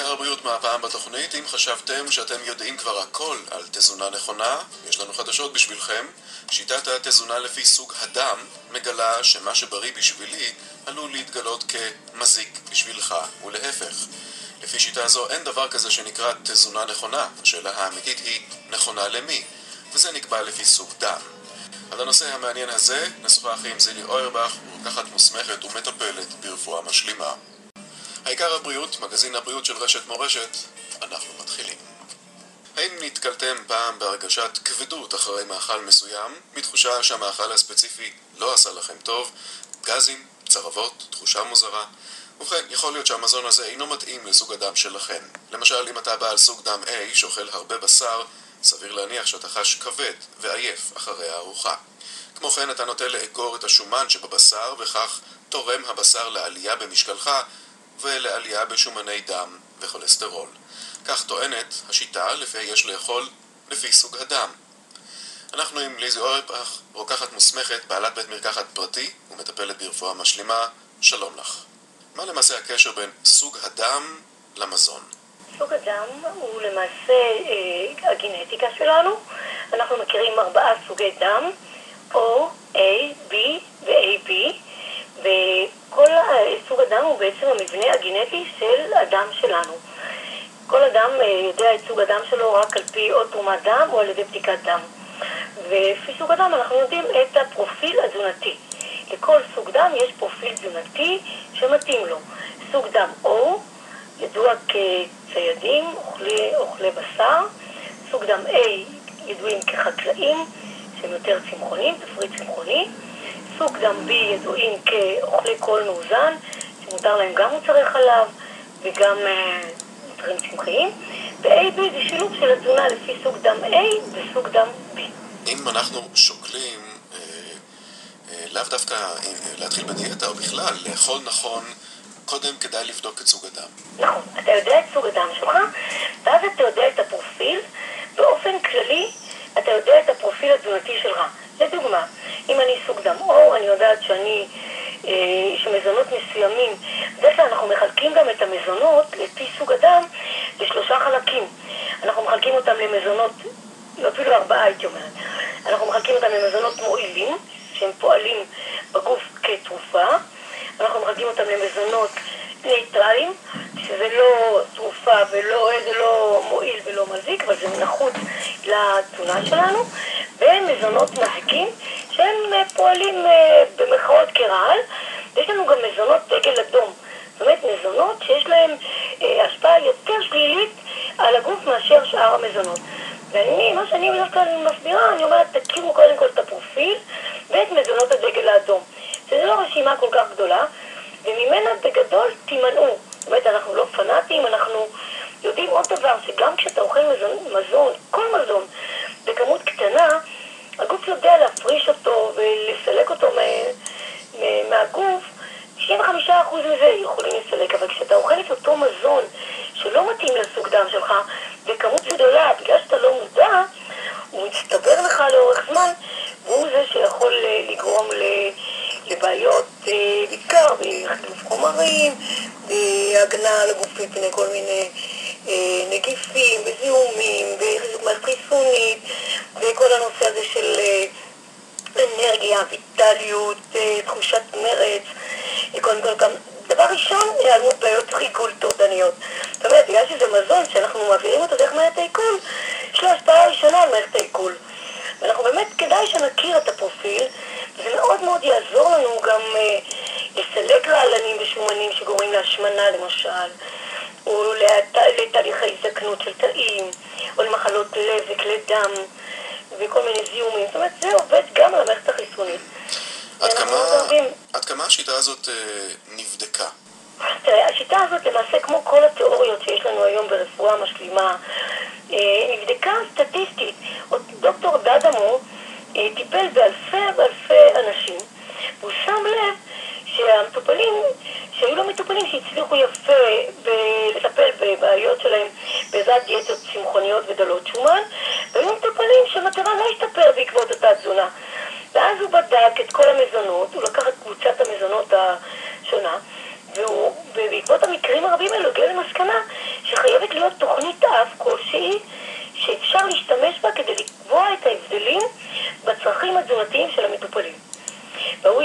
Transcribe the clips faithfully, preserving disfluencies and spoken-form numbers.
העיקר הבריאות מהפעם בתוכנית. אם חשבתם שאתם יודעים כבר הכל על תזונה נכונה, יש לנו חדשות בשבילכם. שיטת התזונה לפי סוג הדם מגלה שמה שבריא בשבילי עלול להתגלות כמזיק בשבילך, ולהפך. לפי שיטה זו אין דבר כזה שנקרא תזונה נכונה. השאלה האמיתית היא נכונה למי, וזה נקבע לפי סוג דם. על הנושא המעניין הזה נשוחח עם זילי אוירבך, רוקחת מוסמכת ומטפלת ברפואה משלימה. העיקר הבריאות, מגזין הבריאות של רשת מורשת, אנחנו מתחילים. האם נתקלתם פעם בהרגשת כבדות אחרי מאכל מסוים, מתחושה שהמאכל הספציפי לא עשה לכם טוב, גזים, צרבות, תחושה מוזרה? ובכן, יכול להיות שהמזון הזה אינו מתאים לסוג הדם שלכם. למשל, אם אתה בעל סוג דם A שאוכל הרבה בשר, סביר להניח שאתה חש כבד ועייף אחרי הארוחה. כמו כן, אתה נוטה לאגור את השומן שבבשר, וכך תורם הבשר לעלייה במשקלך ולעלייה בשומני דם וכולסטרול. כך טוענת השיטה לפיה יש לאכול לפי סוג הדם. אנחנו עם ליזי אוירבך, רוקחת מוסמכת, בעלת בית מרקחת פרטי ומטפלת ברפואה משלימה. שלום לך. מה למעשה הקשר בין סוג הדם למזון? סוג הדם הוא למעשה אה, הגנטיקה שלנו. אנחנו מכירים ארבעה סוגי דם, O, A, B ו-A B, וכל סוג הדם הוא בעצם המבנה הגנטי של הדם שלנו. כל אדם אה, יודע את סוג הדם שלו רק על פי או תרומת דם או על ידי בדיקת דם. ולפי סוג הדם אנחנו יודעים את הפרופיל התזונתי. לכל סוג דם יש פרופיל תזונתי שמתאים לו. סוג דם O ידוע כציידים, אוכלי, אוכלי בשר. סוג דם A ידועים כחקלאים, שהם יותר צמחונים, תפריט צמחוני. סוג דם B ידועים כאוכלי קול מאוזן, שמותר להם גם מוצרי חלב וגם uh, מוצרים צמחיים. ו-A B זה שילוב של התזונה לפי סוג דם A וסוג דם B. אם אנחנו שוקלים, אה, אה, לאו דווקא אה, להתחיל בדיאטה או בכלל, לאכול נכון, קודם כדאי לבדוק את סוג הדם. נכון, אתה יודע את סוג הדם שלך, ואז אתה יודע את הפרופיל. באופן כללי, אתה יודע את הפרופיל התזונתי שלך. לדוגמה, אם אני סוג דם O, אני יודעת שאני, אה, שמזונות מסוימים, בדרך כלל אנחנו מחלקים גם את המזונות לפי סוג הדם לשלושה חלקים. אנחנו מחלקים אותם למזונות, אפילו ארבעה הייתי אומרת. אנחנו מחלקים אותם למזונות מועילים, שהם פועלים בגוף כתרופה. אנחנו מחלקים אותם למזונות ניטרליים, שזה לא תרופה ולא, זה לא מועיל ולא מזיק, אבל זה נחוץ לתזונה שלנו. ומזונות מזיקים, שהם פועלים במרכאות כרעל. ויש לנו גם מזונות דגל אדום. זאת אומרת, מזונות שיש להם השפעה יותר שלילית על הגוף מאשר שאר המזונות. ואני, מה שאני בדרך כלל מסבירה, אני אומרת, תכירו קודם כל את הפרופיל ואת מזונות הדגל האדום. שזה לא רשימה כל כך גדולה, וממנה בגדול תימנעו. זאת אומרת, אנחנו לא פנאטים, אנחנו יודעים עוד דבר, שגם כשאתה אוכל מזון, מזון, כל מזון, בכמות קטנה, הגוף יודע להפריש אותו ולסלק אותו מה, מה, מהגוף. תשעים וחמישה אחוז מזה יכולים לסלק, אבל כשאתה אוכל את אותו מזון שלא מתאים לסוג דם שלך, בכמות גדולה, בגלל שאתה לא מודע, הוא מצטבר לך לאורך זמן, והוא זה שיכול לגרום לבעיות, בעיקר בחילוף חומרים, בהגנה על הגוף מפני כל מיני נגיפים, וזיהומים, וחיזוק מערכת חיסונית, וכל הנושא הזה של אנרגיה, ויטליות, תחושת מרץ. קודם כל גם דבר ראשון, היעלמות בעיות ריגול טורדניות. זאת אומרת, בגלל שזה מזון שאנחנו מעבירים אותו דרך מערכת העיכול, יש לו השפעה ראשונה על מערכת העיכול. ואנחנו באמת כדאי שנכיר את הפרופיל, וזה מאוד מאוד יעזור לנו גם אה, לסלק רעלנים ושומנים שגורמים להשמנה למשל, או לת... לתהליכי הזדקנות של תאים, או למחלות לב וכלי דם, וכל מיני זיהומים. זאת אומרת, זה עובד גם על המערכת החיסונית. עד כמה, עד כמה השיטה הזאת אה, נבדקה? תראה, השיטה הזאת למעשה כמו כל התיאוריות שיש לנו היום ברפואה משלימה, אה, נבדקה סטטיסטית. דוקטור דדמו אה, טיפל באלפי ואלפי אנשים, והוא שם לב שהמטופלים, שהיו לו מטופלים שהצליחו יפה לטפל בבעיות שלהם בעזרת דיאטות צמחוניות ודלות שומן, והיו מטופלים שמטרה לא השתפר בעקבות אותה תזונה. ואז הוא בדק את כל המזונות, הוא לקח את קבוצת המזונות השונה, והוא, ובעקבות המקרים הרבים האלו, הגיע למסקנה שחלק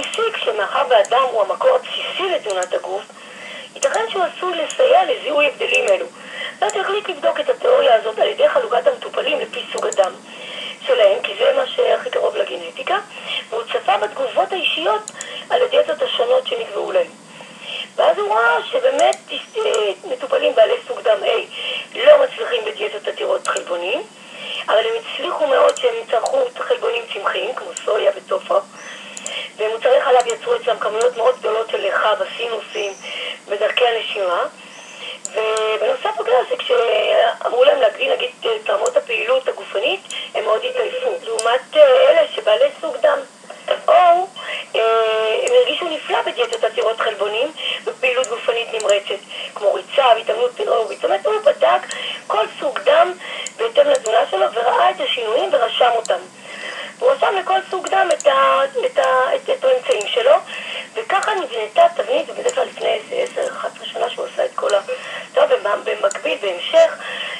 הסיק שמאחר והדם הוא המקור הבסיסי לתזונת הגוף, ייתכן שהוא עשוי לסייע לזיהוי הבדלים אלו. ואז הוא החליט לבדוק את התיאוריה הזאת על ידי חלוקת המטופלים לפי סוג הדם שלהם, כי זה מה שהכי קרוב לגנטיקה, והוא צפה בתגובות האישיות על הדיאטות השונות שנקבעו להם. ואז הוא ראה שבאמת מטופלים בעלי סוג דם A לא מצליחים בדיאטות עתירות חלבונים, אבל הם הצליחו מאוד שהם צרכו חלבונים צמחיים כמו סויה וטופו, ומוצרי חלב יצרו אצלם כמויות מאוד גדולות של לחב, הסינוסים בדרכי הנשימה. ובנוסף בגלל שכשאמרו להם להגדיל נגיד את רמות הפעילות הגופנית, הם מאוד התעייפו. לעומת אלה שבעלי סוג דם O, הם הרגישו נפלא בדיאטות עתירות חלבונים בפעילות גופנית נמרצת, כמו ריצה, והתאמנות אירובית. זאת אומרת, הוא בדק כל סוג דם בהתאם לתזונה שלו וראה את השינויים ורשם אותם. הוא רשם לכל סוג דם את, ה, את, ה, את, את האמצעים שלו, וככה נבנתה תבנית, ובדרך כלל לפני עשר אחת עשרה שנה שהוא עשה את כל ה... טוב, במקביל, בהמשך,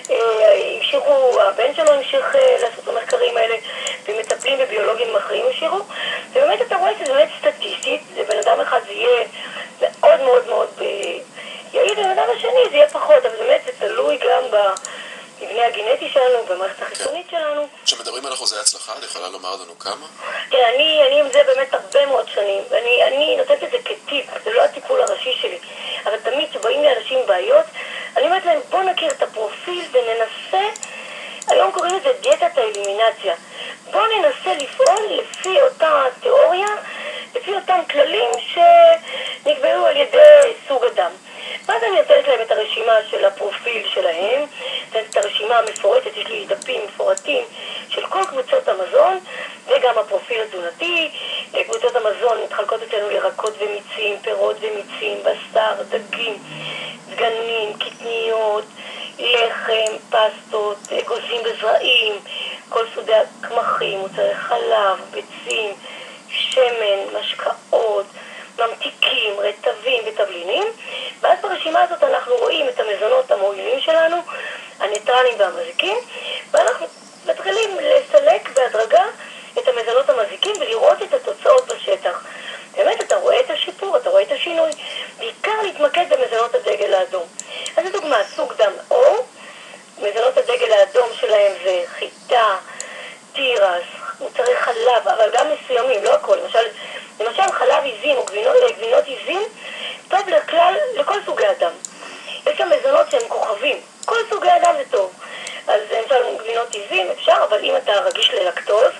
המשיכו, הבן שלו המשיך לעשות את המחקרים האלה, ומטפלים בביולוגים אחרים המשיכו, ובאמת אתה רואה שזה באמת סטטיסטית, לבן אדם אחד זה יהיה מאוד מאוד מאוד יעיל, ובן אדם השני זה יהיה פחות, אבל באמת זה תלוי גם ב... מבנה הגנטי שלנו, במערכת החיסונית שלנו. כשמדברים על אחוזי הצלחה, את יכולה לומר לנו כמה? כן, אני, אני עם זה באמת הרבה מאוד שנים, ואני אני נותנת את זה כטיפ, זה לא הטיפול הראשי שלי, אבל תמיד כשבאים לאנשים עם בעיות, אני אומרת להם, בוא נכיר את הפרופיל וננסה, היום קוראים לזה דיאטת האלימינציה, בוא ננסה לפעול לפי אותה תיאוריה, לפי אותם כללים שנקבעו על ידי סוג הדם. ואז אני נותנת להם את הרשימה של הפרופיל שלהם, את הרשימה המפורטת, יש לי דפים מפורטים של כל קבוצות המזון, וגם הפרופיל התזונתי. קבוצות המזון מתחלקות אצלנו ירקות ומיצים, פירות ומיצים, בשר, דגים, דגנים, קטניות, לחם, פסטות, אגוזים וזרעים, כל סוגי הקמחים, מוצרי חלב, ביצים, שמן, משקאות, ממתיקים, רטבים ותבלינים. ואז ברשימה הזאת אנחנו רואים את המזונות המועילים שלנו, הניטרלים והמזיקים, ואנחנו מתחילים לסלק בהדרגה את המזונות המזיקים ולראות את התוצאות בשטח. באמת אתה רואה את השיפור, אתה רואה את השינוי, בעיקר להתמקד במזונות הדגל האדום. אז לדוגמה, סוג דם O, מזונות הדגל האדום שלהם זה חיטה, תירס, מוצרי חלב, אבל גם מסוימים, לא הכל. למשל, למשל חלב עיזים או גבינות, גבינות עיזים, טוב לכלל, לכל סוגי אדם. יש גם מזונות שהם כוכבים, כל סוגי אדם זה טוב. אז למשל גבינות עיזים אפשר, אבל אם אתה רגיש ללקטוז,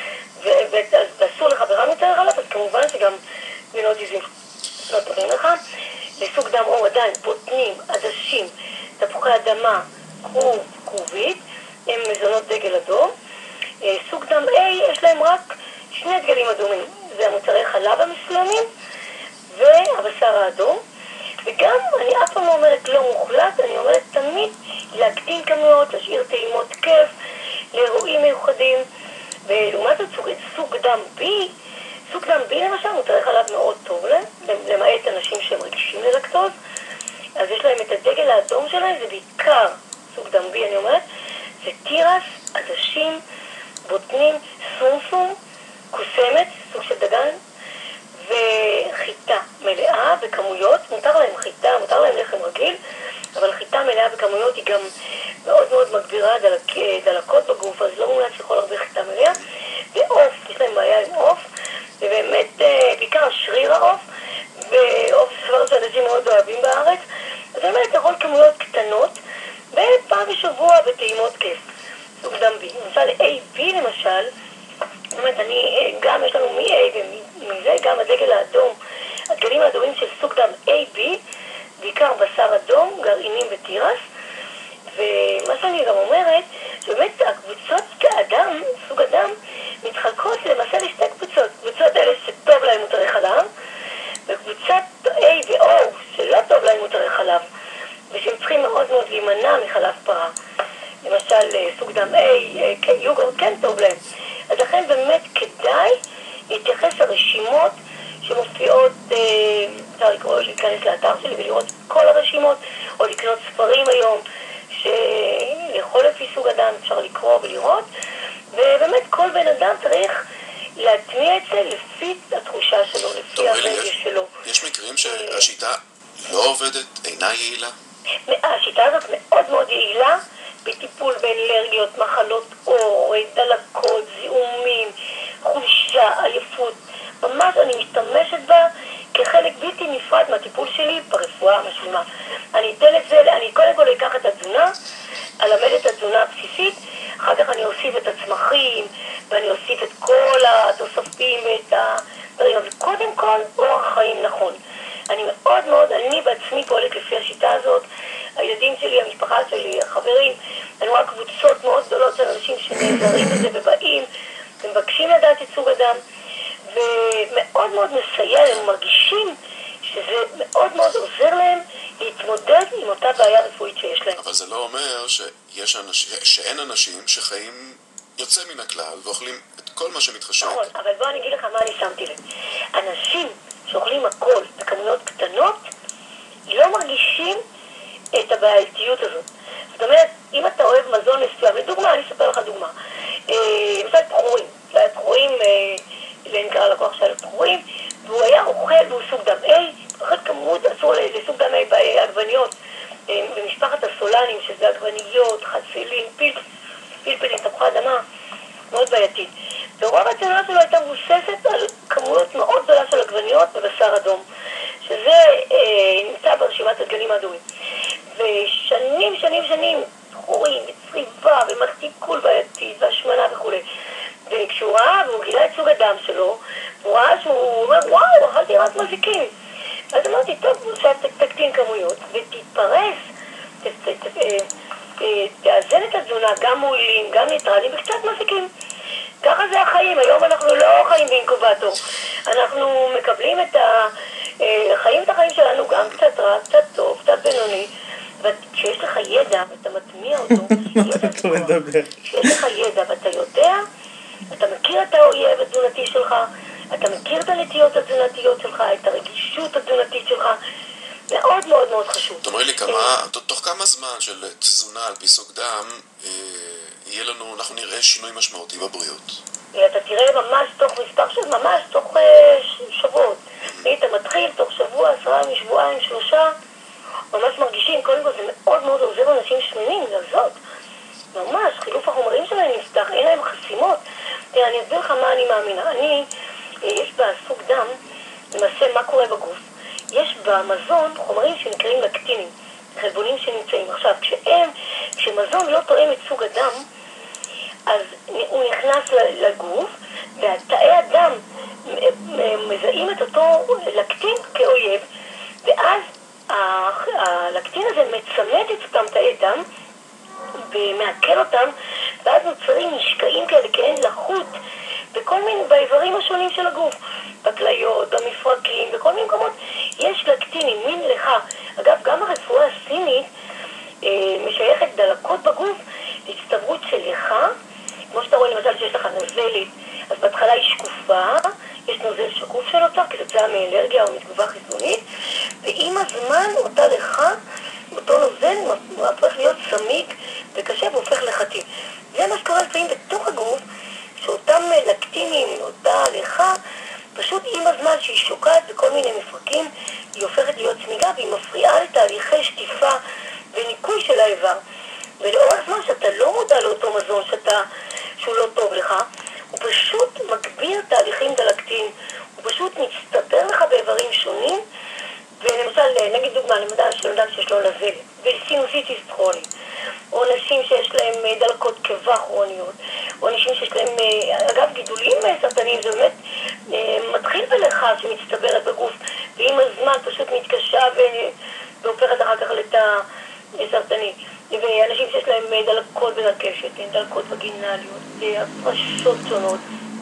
ואסור לך ברם יותר חלב, אז כמובן שגם גבינות עיזים לא טובים לך. לסוג דם O עדיין, בוטנים, עדשים, תפוחי אדמה, כרוב, כרובית, הם מזונות דגל אדום. סוג דם A יש להם רק שני דגלים אדומים, זה המוצרי חלב המסוימים והבשר האדום. וגם אני אף פעם לא אומרת לא מוחלט, אני אומרת תמיד להקטין כמויות, להשאיר טעימות כיף לאירועים מיוחדים. ולעומת זאת סוג דם B, סוג דם B למשל מוצרי חלב מאוד טוב להם, למעט אנשים שהם רגישים ללקטוז, אז יש להם את הדגל האדום שלהם, זה בעיקר סוג דם B אני אומרת, זה תירס, עדשים, בוטנים, סומסום, קוסמת, סוג של דגן, וחיטה מלאה בכמויות. מותר להם חיטה, מותר להם לחם רגיל, אבל חיטה מלאה בכמויות היא גם מאוד מאוד מגבירה דלק, דלקות בגוף, אז לא מומלץ לאכול הרבה חיטה מלאה. ועוף, יש להם בעיה עם עוף, ובאמת בעיקר שריר העוף, ועוף סבר שאנשים מאוד אוהבים בארץ, אז באמת לאכול כמויות קטנות, ופעם בשבוע בטעימות כיף. סוג דם B. למשל A B למשל, באמת אני, גם יש לנו מ-A ומזה גם הדגל האדום, הדגלים האדומים של סוג דם A B, בעיקר בשר אדום, גרעינים ותירס, ומה שאני גם אומרת, שבאמת הקבוצות כאדם, סוג אדם, מתחלקות למעשה לשתי קבוצות, קבוצות אלה שטוב להם מוצרי חלב, וקבוצת A ו-O שלא טוב להם מוצרי חלב, ושהם צריכים מאוד מאוד להימנע מחלב פרה. למשל סוג דם A, יוגורט כן טוב להם. אז לכן באמת כדאי להתייחס לרשימות שמופיעות, אפשר לקרוא, להיכנס לאתר שלי ולראות כל הרשימות, או לקנות ספרים היום, שלאכול לפי סוג אדם אפשר לקרוא ולראות, ובאמת כל בן אדם צריך להטמיע את זה לפי התחושה שלו, לפי הרגש שלו. יש מקרים שהשיטה לא עובדת, אינה יעילה? השיטה הזאת מאוד מאוד יעילה בטיפול באלרגיות, מחלות עור, דלקות, זיהומים, חולשה, עייפות. ממש אני משתמשת בה כחלק בלתי נפרד מהטיפול שלי ברפואה המשלימה. אני אתן את זה, אני קודם כל אקח את התזונה, אלמד את התזונה הבסיסית, אחר כך אני אוסיף את הצמחים, ואני אוסיף את כל התוספים ואת הדברים. אבל קודם כל, אורח חיים נכון. אני מאוד מאוד, אני בעצמי פועלת לפי השיטה הזאת. הילדים שלי, המשפחה שלי, החברים, אני רואה קבוצות מאוד גדולות של אנשים שנעזרים בזה ובאים, ומבקשים לדעת את סוג הדם, ומאוד מאוד מסייע להם, מרגישים שזה מאוד מאוד עוזר להם להתמודד עם אותה בעיה רפואית שיש להם. אבל זה לא אומר שיש אנשים, שאין אנשים שחיים יוצא מן הכלל ואוכלים את כל מה שמתחשב. נכון, אבל בוא אני אגיד לך מה אני שמתי לב. אנשים שאוכלים הכל בכמויות קטנות, לא מרגישים את הבעייתיות הזאת. זאת אומרת, אם אתה אוהב מזון מסוים, לדוגמה, אני אספר לך דוגמה. למשל פחורים, זה היה פחורים, זה נקרא לקוח של פחורים, והוא היה אוכל והוא סוג דם A, אוכל כמות, עשו לסוג דם A בעגבניות, במשפחת הסולנים, שזה עגבניות, חצילים, פלפלים, תפוחי אדמה, מאוד בעייתית. ורוב התזונה שלו הייתה מבוססת על כמויות מאוד גדולה של עגבניות ובשר אדום, שזה אה, נמצא ברשימת הדגנים האדומים. ושנים, שנים, שנים, חורים, וצריבה, ומערכת עיכול בעייתית, והשמנה וכו'. וכשהוא ראה, והוא גילה את סוג הדם שלו, הוא ראה שהוא אומר, וואו, אכלתי רק מזיקים. אז אמרתי, טוב, עכשיו תקטין כמויות, ותתפרס, תאזן את התזונה, גם מועילים, גם ניטרלים, וקצת מזיקים. ככה זה החיים, היום אנחנו לא חיים באינקובטור. אנחנו מקבלים את ה... חיים את החיים שלנו גם קצת רע, קצת טוב, קצת בינוני, וכשיש לך ידע ואתה מטמיע אותו, כשיש לך ידע ואתה יודע, אתה מכיר את האויב התזונתי שלך, אתה מכיר את הנטיות התזונתיות שלך, את הרגישות התזונתית שלך, מאוד מאוד מאוד חשוב. תאמרי לי כמה, תוך כמה זמן של תזונה על פי סוג דם, יהיה לנו, אנחנו נראה שינוי משמעותי בבריאות? אתה תראה ממש תוך מספר של ממש, תוך שבועות. אתה מתחיל תוך שבוע, עשרה, משבועיים, שלושה, ממש מרגישים, קודם כל זה מאוד מאוד עוזר לאנשים שמנים, לזאת. ממש, חילוף החומרים שלהם נפתח, אין להם חסימות. תראה, אני אסביר לך מה אני מאמינה. אני, יש בסוג דם, למעשה מה קורה בגוף. יש במזון חומרים שנקראים לקטינים, חלבונים שנמצאים. עכשיו, כשהם, כשמזון לא תואם את סוג הדם, אז הוא נכנס לגוף, והתאי הדם מזהים את אותו לקטין כאויב, ואז הלקטין הזה מצמד את אותם תאי דם, ומעכל אותם, ואז נוצרים משקעים כאלה, כאין לחות, בכל מיני, באיברים השונים של הגוף, בכליות, במפרקים, בכל מיני מקומות, יש לקטינים, מין לך. אגב, גם הרפואה הסינית אה, משייכת דלקות בגוף להצטברות של לך, כמו שאתה רואה למשל שיש לך נוזלית, אז בהתחלה היא שקופה, יש נוזל שקוף שנוצר כתוצאה מאלרגיה או מתגובה חיסונית, ועם הזמן אותה לך, אותו נוזל הופך להיות סמיק וקשה והופך לחטים. זה מה שקורה לפעמים בתוך הגוף, שאותם לקטינים, אותה לך, פשוט עם הזמן שהיא שוקעת בכל מיני מפרקים, היא הופכת להיות צמיגה והיא מפריעה לתהליכי שטיפה וניקוי של האיבר. ולאורך זמן שאתה לא מודע לאותו מזון שאתה, שהוא לא טוב לך, הוא פשוט מגביר תהליכים דלקתיים, הוא פשוט מצטבר לך באיברים שונים, ולמשל, נגיד דוגמה, למדע של אדם שיש לו נזלת, וסינוסיטיס כרוני, או אנשים שיש להם דלקות קיבה כרוניות, או אנשים שיש להם, אגב, גידולים סרטניים, זה באמת מתחיל בלך שמצטברת בגוף, ועם הזמן פשוט מתקשה והופכת אחר כך לתא סרטני. ואנשים שיש להם דלקות בקשת, דלקות וגינליות, הפרשות שונות,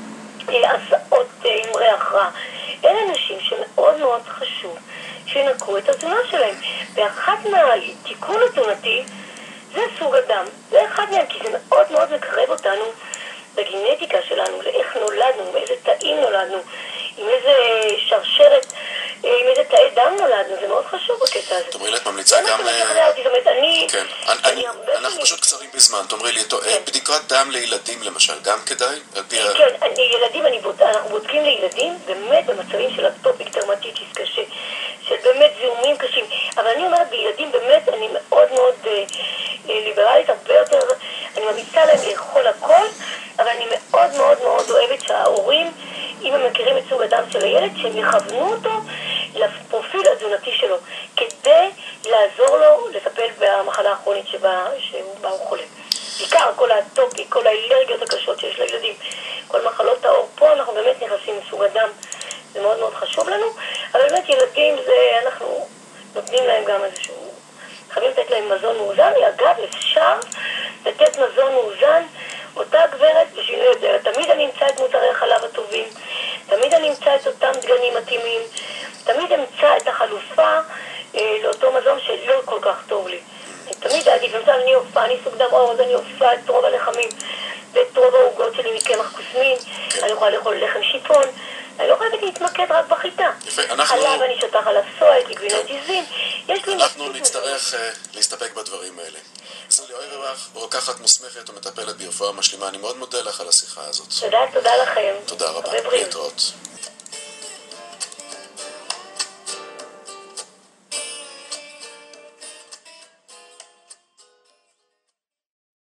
הסעות עם ריח רע. אלה אנשים שמאוד מאוד חשוב שינקו את התזונה שלהם. ואחת מהתיקון התזונתי זה סוג הדם. זה אחד מהם, כי זה מאוד מאוד מקרב אותנו בגנטיקה שלנו, לאיך נולדנו, מאיזה תאים נולדנו, עם איזה שרשרת, עם איזה תאי דם נולדנו, זה מאוד חשוב. חשוב בקטע הזה. תאמרי לי, את ממליצה גם... זה מה שמשכנע אותי, זאת אומרת, אני... כן, אנחנו פשוט קצרים בזמן, תאמרי לי, בדיקת דם לילדים למשל, גם כדאי? כן, ילדים, אנחנו בודקים לילדים, באמת במצבים של אטופיק דרמטיטיס קשה, של באמת זיהומים קשים, אבל אני אומרת, בילדים באמת אני מאוד מאוד ליברלית, הרבה יותר, אני ממליצה להם לאכול הכל, אבל אני מאוד מאוד מאוד אוהבת שההורים, אם הם מכירים את סוג הדם של הילד, שהם יכוונו אותו לפרופיל התזונתי שלו, כדי לעזור לו לטפל במחלה הכרונית שבה הוא חולה. בעיקר כל האטופי, כל האלרגיות הקשות שיש לילדים, כל מחלות העור, פה אנחנו באמת נכנסים לסוג הדם, זה מאוד מאוד חשוב לנו, אבל באמת ילדים זה, אנחנו נותנים להם גם איזשהו, חייבים לתת להם מזון מאוזן, אגב אפשר לתת מזון מאוזן, אותה גברת בשביל זה, תמיד אני אמצא את מוצרי החלב הטובים, תמיד אני אמצא את אותם דגנים מתאימים, תמיד אמצא את החלופה אה, לאותו מזון שלא כל כך טוב לי. תמיד עדיף, למשל אני אופה, אני סוג דם עור, אז אני אופה את רוב הלחמים ואת רוב העוגות שלי מקמח קוסמין, אני יכולה לאכול לחם שיפון, אני לא חייבת להתמקד רק בחיטה. חלב אני שותה חלב סויה, גבינות עיזים, יש לי... אנחנו נצטרך להסתפק בדברים האלה. סלי אוירבך, רוקחת מוסמכת ומטפלת ברפואה משלימה, אני מאוד מודה לך על השיחה הזאת. תודה, תודה לכם. תודה רבה, להתראות.